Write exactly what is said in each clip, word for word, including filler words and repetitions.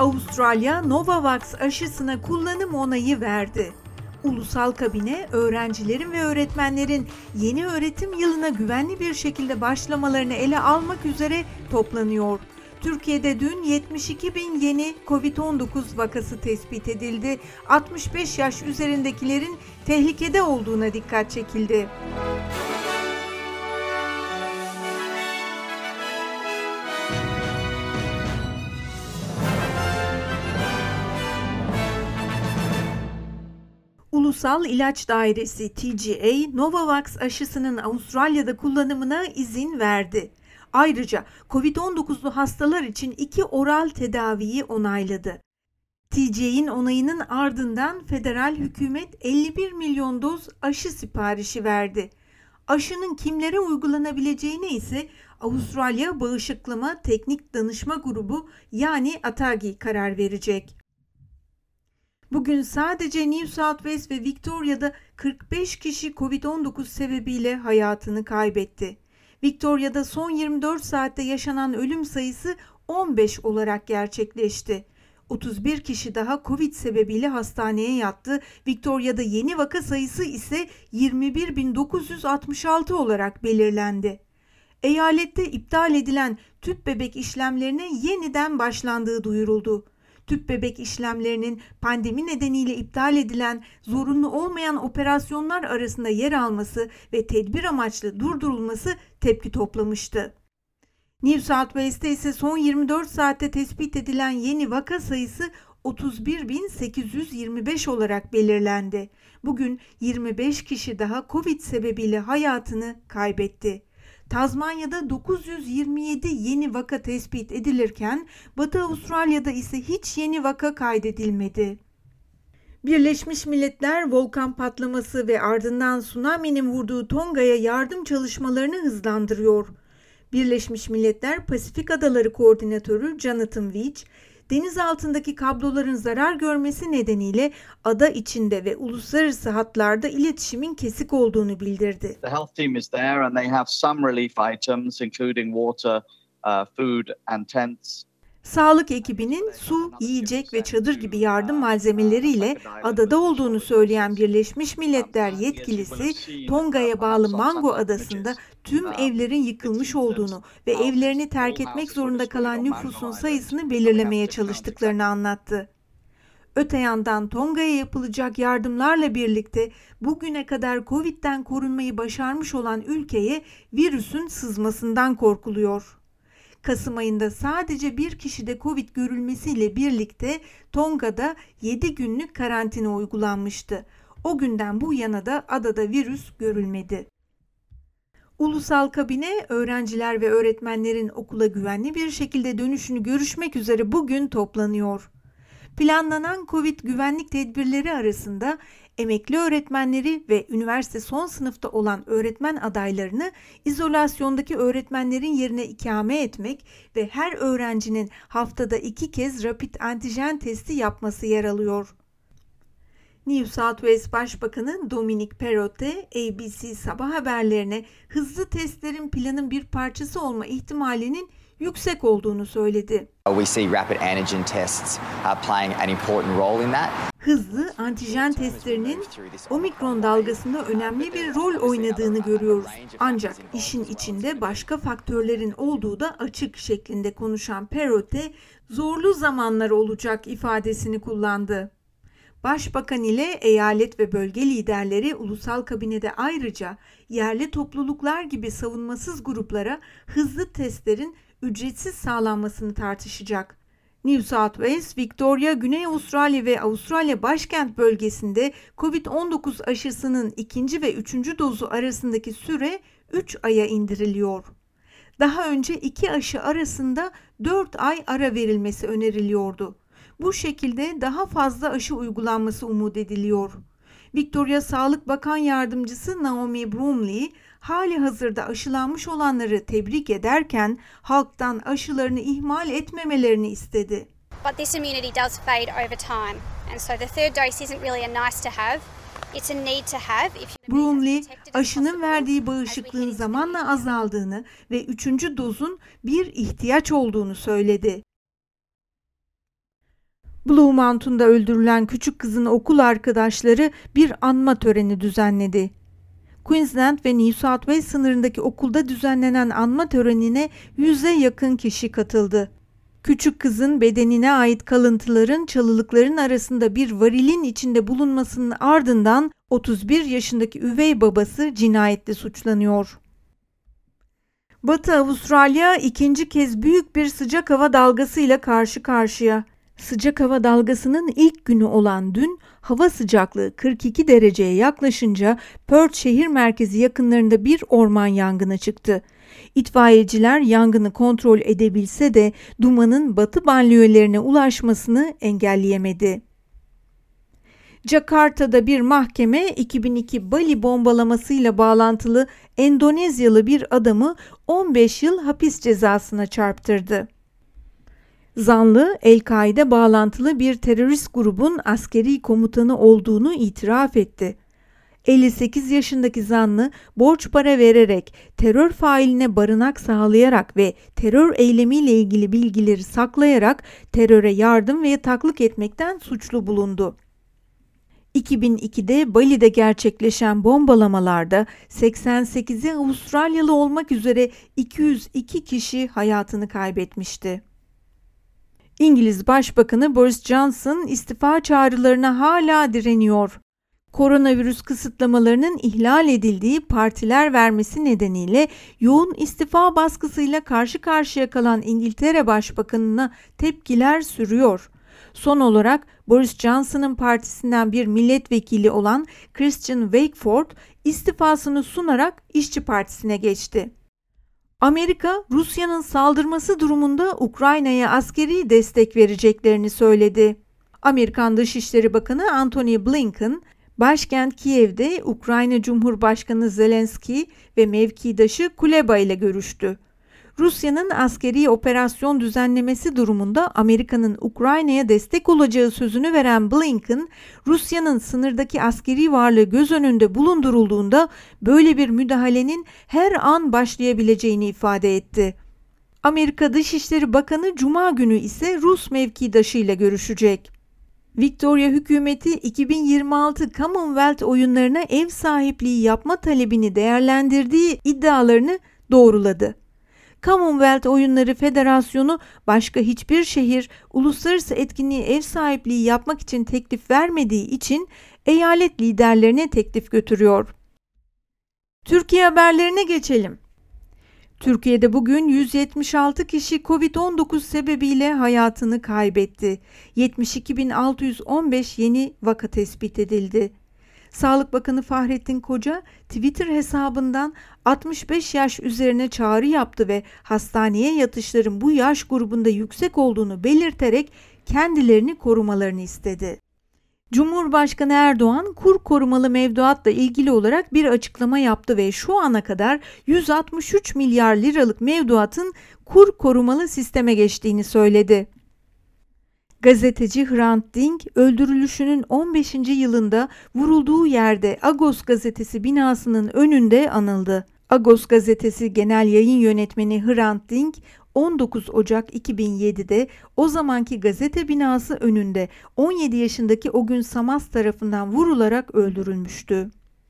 Avustralya Novavax aşısına kullanım onayı verdi. Ulusal Kabine, öğrencilerin ve öğretmenlerin yeni öğretim yılına güvenli bir şekilde başlamalarını ele almak üzere toplanıyor. Türkiye'de dün yetmiş iki bin yeni kovid on dokuz vakası tespit edildi. altmış beş yaş üzerindekilerin tehlikede olduğuna dikkat çekildi. Ulusal İlaç Dairesi T G A, Novavax aşısının Avustralya'da kullanımına izin verdi. Ayrıca kovid on dokuzlu hastalar için iki oral tedaviyi onayladı. T G A'nin onayının ardından federal hükümet elli bir milyon doz aşı siparişi verdi. Aşının kimlere uygulanabileceğine ise Avustralya Bağışıklama Teknik Danışma Grubu yani A T A G I karar verecek. Bugün sadece New South Wales ve Victoria'da kırk beş kişi kovid on dokuz sebebiyle hayatını kaybetti. Victoria'da son yirmi dört saatte yaşanan ölüm sayısı on beş olarak gerçekleşti. otuz bir kişi daha Covid sebebiyle hastaneye yattı. Victoria'da yeni vaka sayısı ise yirmi bir bin dokuz yüz altmış altı olarak belirlendi. Eyalette iptal edilen tüp bebek işlemlerine yeniden başlandığı duyuruldu. Tüp bebek işlemlerinin pandemi nedeniyle iptal edilen zorunlu olmayan operasyonlar arasında yer alması ve tedbir amaçlı durdurulması tepki toplamıştı. New South Wales'te ise son yirmi dört saatte tespit edilen yeni vaka sayısı otuz bir bin sekiz yüz yirmi beş olarak belirlendi. Bugün yirmi beş kişi daha Covid sebebiyle hayatını kaybetti. Tazmanya'da dokuz yüz yirmi yedi yeni vaka tespit edilirken Batı Avustralya'da ise hiç yeni vaka kaydedilmedi. Birleşmiş Milletler volkan patlaması ve ardından tsunami'nin vurduğu Tonga'ya yardım çalışmalarını hızlandırıyor. Birleşmiş Milletler Pasifik Adaları Koordinatörü Jonathan Veitch, deniz altındaki kabloların zarar görmesi nedeniyle ada içinde ve uluslararası hatlarda iletişimin kesik olduğunu bildirdi. The health team is there and they have some relief items including water, uh, food and tents. Sağlık ekibinin su, yiyecek ve çadır gibi yardım malzemeleriyle adada olduğunu söyleyen Birleşmiş Milletler yetkilisi, Tonga'ya bağlı Mango Adası'nda tüm evlerin yıkılmış olduğunu ve evlerini terk etmek zorunda kalan nüfusun sayısını belirlemeye çalıştıklarını anlattı. Öte yandan Tonga'ya yapılacak yardımlarla birlikte bugüne kadar Covid'den korunmayı başarmış olan ülkeye virüsün sızmasından korkuluyor. Kasım ayında sadece bir kişide Covid görülmesiyle birlikte Tonga'da yedi günlük karantina uygulanmıştı. O günden bu yana da adada virüs görülmedi. Ulusal Kabine, öğrenciler ve öğretmenlerin okula güvenli bir şekilde dönüşünü görüşmek üzere bugün toplanıyor. Planlanan Covid güvenlik tedbirleri arasında emekli öğretmenleri ve üniversite son sınıfta olan öğretmen adaylarını izolasyondaki öğretmenlerin yerine ikame etmek ve her öğrencinin haftada iki kez rapid antijen testi yapması yer alıyor. New South Wales Başbakanı Dominic Perrottet, A B C sabah haberlerine hızlı testlerin planın bir parçası olma ihtimalinin yüksek olduğunu söyledi. We see rapid antigen tests uh, playing an important role in that. Hızlı antijen testlerinin omikron dalgasında önemli bir rol oynadığını görüyoruz. Ancak işin içinde başka faktörlerin olduğu da açık şeklinde konuşan Perrottet, zorlu zamanlar olacak ifadesini kullandı. Başbakan ile eyalet ve bölge liderleri ulusal kabinede ayrıca yerli topluluklar gibi savunmasız gruplara hızlı testlerin ücretsiz sağlanmasını tartışacak. New South Wales, Victoria, Güney Avustralya ve Avustralya başkent bölgesinde kovid on dokuz aşısının ikinci ve üçüncü dozu arasındaki süre üç aya indiriliyor. Daha önce iki aşı arasında dört ay ara verilmesi öneriliyordu. Bu şekilde daha fazla aşı uygulanması umut ediliyor. Victoria Sağlık Bakan Yardımcısı Naomi Bromley, hali hazırda aşılanmış olanları tebrik ederken halktan aşılarını ihmal etmemelerini istedi. But this immunity does fade over time, and so the third dose isn't really a nice to have. It's a need to have. Bromley, aşının verdiği bağışıklığın zamanla azaldığını ve üçüncü dozun bir ihtiyaç olduğunu söyledi. Blue Mountain'da öldürülen küçük kızın okul arkadaşları bir anma töreni düzenledi. Queensland ve New South Wales sınırındaki okulda düzenlenen anma törenine yüze yakın kişi katıldı. Küçük kızın bedenine ait kalıntıların çalılıkların arasında bir varilin içinde bulunmasının ardından otuz bir yaşındaki üvey babası cinayetle suçlanıyor. Batı Avustralya ikinci kez büyük bir sıcak hava dalgasıyla karşı karşıya. Sıcak hava dalgasının ilk günü olan dün hava sıcaklığı kırk iki dereceye yaklaşınca Perth şehir merkezi yakınlarında bir orman yangını çıktı. İtfaiyeciler yangını kontrol edebilse de dumanın batı banliyölerine ulaşmasını engelleyemedi. Jakarta'da bir mahkeme iki bin iki Bali bombalamasıyla bağlantılı Endonezyalı bir adamı on beş yıl hapis cezasına çarptırdı. Zanlı, El-Kaide bağlantılı bir terörist grubun askeri komutanı olduğunu itiraf etti. elli sekiz yaşındaki zanlı borç para vererek, terör failine barınak sağlayarak ve terör eylemiyle ilgili bilgileri saklayarak teröre yardım ve yataklık etmekten suçlu bulundu. iki bin ikide Bali'de gerçekleşen bombalamalarda seksen sekizi Avustralyalı olmak üzere iki yüz iki kişi hayatını kaybetmişti. İngiliz Başbakanı Boris Johnson istifa çağrılarına hala direniyor. Koronavirüs kısıtlamalarının ihlal edildiği partiler vermesi nedeniyle yoğun istifa baskısıyla karşı karşıya kalan İngiltere Başbakanı'na tepkiler sürüyor. Son olarak Boris Johnson'ın partisinden bir milletvekili olan Christian Wakeford istifasını sunarak İşçi Partisi'ne geçti. Amerika, Rusya'nın saldırması durumunda Ukrayna'ya askeri destek vereceklerini söyledi. Amerikan Dışişleri Bakanı Antony Blinken, başkent Kiev'de Ukrayna Cumhurbaşkanı Zelenski ve mevkidaşı Kuleba ile görüştü. Rusya'nın askeri operasyon düzenlemesi durumunda Amerika'nın Ukrayna'ya destek olacağı sözünü veren Blinken, Rusya'nın sınırdaki askeri varlığı göz önünde bulundurulduğunda böyle bir müdahalenin her an başlayabileceğini ifade etti. Amerika Dışişleri Bakanı Cuma günü ise Rus mevkidaşı ile görüşecek. Victoria hükümeti iki bin yirmi altı Commonwealth oyunlarına ev sahipliği yapma talebini değerlendirdiği iddialarını doğruladı. Commonwealth Oyunları Federasyonu başka hiçbir şehir uluslararası etkinliğe ev sahipliği yapmak için teklif vermediği için eyalet liderlerine teklif götürüyor. Türkiye haberlerine geçelim. Türkiye'de bugün yüz yetmiş altı kişi kovid on dokuz sebebiyle hayatını kaybetti. yetmiş iki bin altı yüz on beş yeni vaka tespit edildi. Sağlık Bakanı Fahrettin Koca Twitter hesabından altmış beş yaş üzerine çağrı yaptı ve hastaneye yatışların bu yaş grubunda yüksek olduğunu belirterek kendilerini korumalarını istedi. Cumhurbaşkanı Erdoğan kur korumalı mevduatla ilgili olarak bir açıklama yaptı ve şu ana kadar yüz altmış üç milyar liralık mevduatın kur korumalı sisteme geçtiğini söyledi. Gazeteci Hrant Dink öldürülüşünün on beşinci yılında vurulduğu yerde Agos gazetesi binasının önünde anıldı. Agos gazetesi Genel Yayın Yönetmeni Hrant Dink on dokuz Ocak iki bin yedide o zamanki gazete binası önünde on yedi yaşındaki Ogün Samaz tarafından vurularak öldürülmüştü.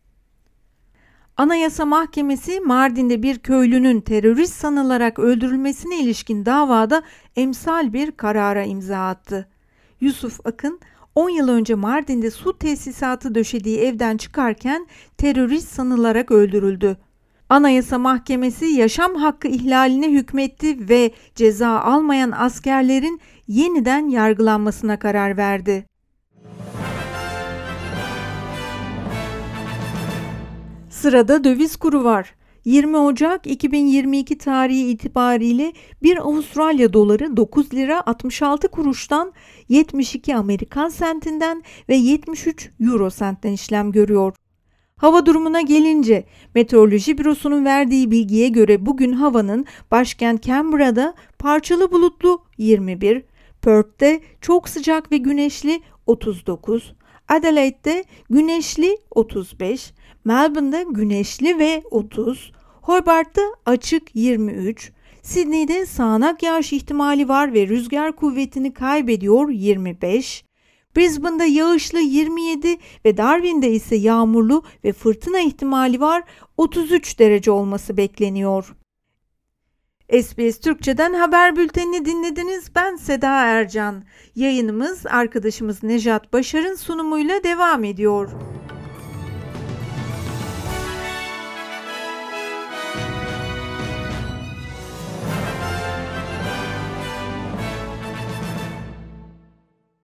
Anayasa Mahkemesi Mardin'de bir köylünün terörist sanılarak öldürülmesine ilişkin davada emsal bir karara imza attı. Yusuf Akın on yıl önce Mardin'de su tesisatı döşediği evden çıkarken terörist sanılarak öldürüldü. Anayasa Mahkemesi yaşam hakkı ihlaline hükmetti ve ceza almayan askerlerin yeniden yargılanmasına karar verdi. Sırada döviz kuru var. yirmi Ocak iki bin yirmi iki tarihi itibariyle bir Avustralya doları dokuz lira altmış altı kuruştan yetmiş iki Amerikan sentinden ve yetmiş üç Euro sentten işlem görüyor. Hava durumuna gelince Meteoroloji Bürosu'nun verdiği bilgiye göre bugün havanın başkent Canberra'da parçalı bulutlu yirmi bir, Perth'te çok sıcak ve güneşli otuz dokuz, Adelaide'de güneşli otuz beş, Melbourne'de güneşli ve otuz, Hobart'ta açık yirmi üç, Sydney'de sağanak yağış ihtimali var ve rüzgar kuvvetini kaybediyor yirmi beş. Brisbane'da yağışlı yirmi yedi ve Darwin'de ise yağmurlu ve fırtına ihtimali var, otuz üç derece olması bekleniyor. S B S Türkçe'den haber bültenini dinlediniz. Ben Seda Ercan. Yayınımız arkadaşımız Nejat Başar'ın sunumuyla devam ediyor.